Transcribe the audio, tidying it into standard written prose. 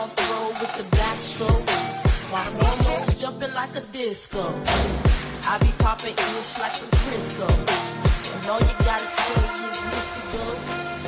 afro with the black stroke. My hormones jumping like a disco. I be popping ish like some Crisco. And all you gotta say is Mr. Dope.